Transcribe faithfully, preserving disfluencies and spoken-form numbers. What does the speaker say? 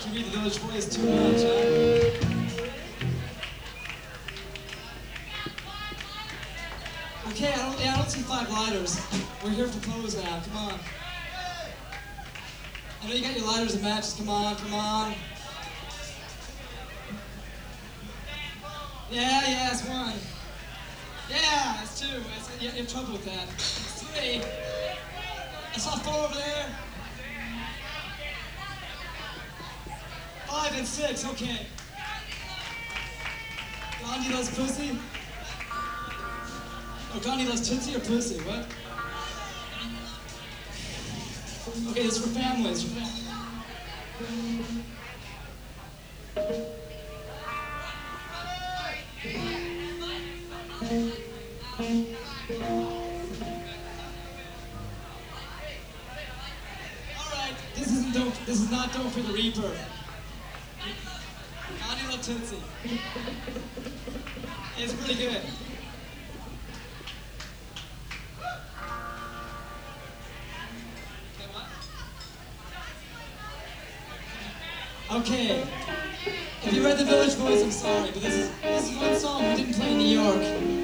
You read the Village Voice too much, huh? Okay, I don't, yeah, I don't see five lighters. We're here for pose now, come on. I know you got your lighters and matches, come on, come on. Yeah, yeah, that's one. Yeah, that's two. That's, you have trouble with that. That's three. I saw four over there. Five and six, okay. Gandhi loves pussy? Oh, Gandhi loves tootsie or pussy, what? Okay, this is for families. For families. Alright, this isn't dope. This is not dope for the Reaper. Gandhi loves tootsie. It's pretty good. Okay, if you read the Village Voice, I'm sorry, but this is, this is one song we didn't play in New York.